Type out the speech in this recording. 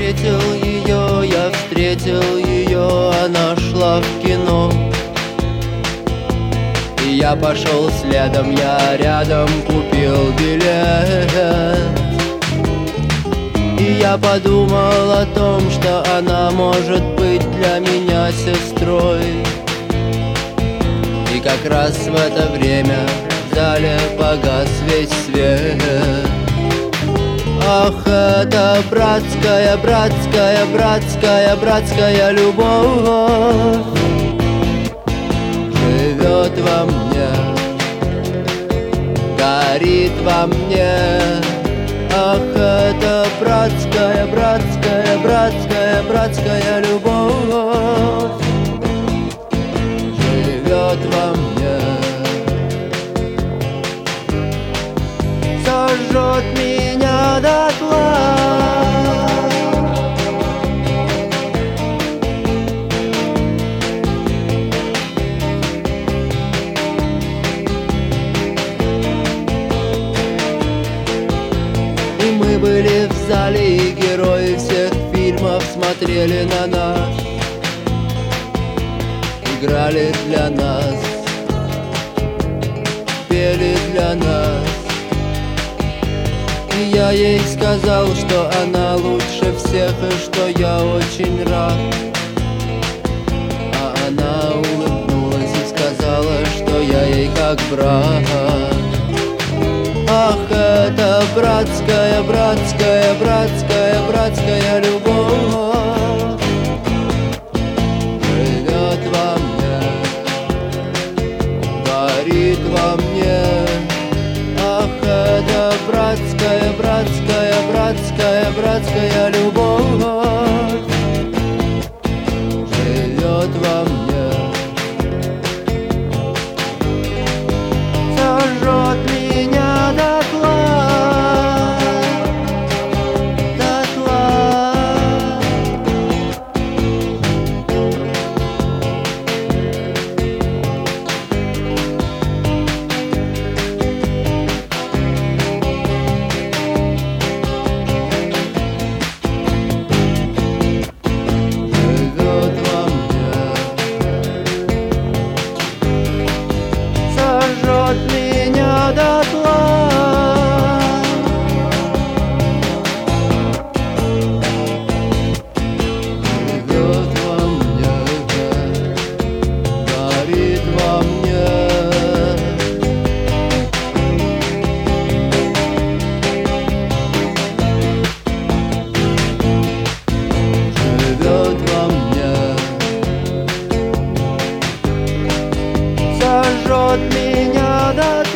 я встретил ее, она шла в кино. И я пошел следом, я рядом купил билет. И я подумал о том, что она может быть для меня сестрой. И как раз в это время в зале погас весь свет. Ах, это братская, братская, братская, братская любовь живет во мне, горит во мне. Ах, это братская, братская, братская, братская любовь живет во мне, сожжет меня дотла. И мы были в зале, и герои всех фильмов смотрели на нас, играли для нас, пели для нас. И я ей сказал, что она лучше всех, и что я очень рад. А она улыбнулась и сказала, что я ей как брат. Ах, это братская, братская, братская, братская любовь живет во мне, горит во мне. Ах, это братская, братская, братская, братская любовь живет во мне, сожжет меня дотла, дотла. Живет во мне, сожжет меня дотла. Живет во мне, горит во мне. Живет во мне, сожжет меня дотла.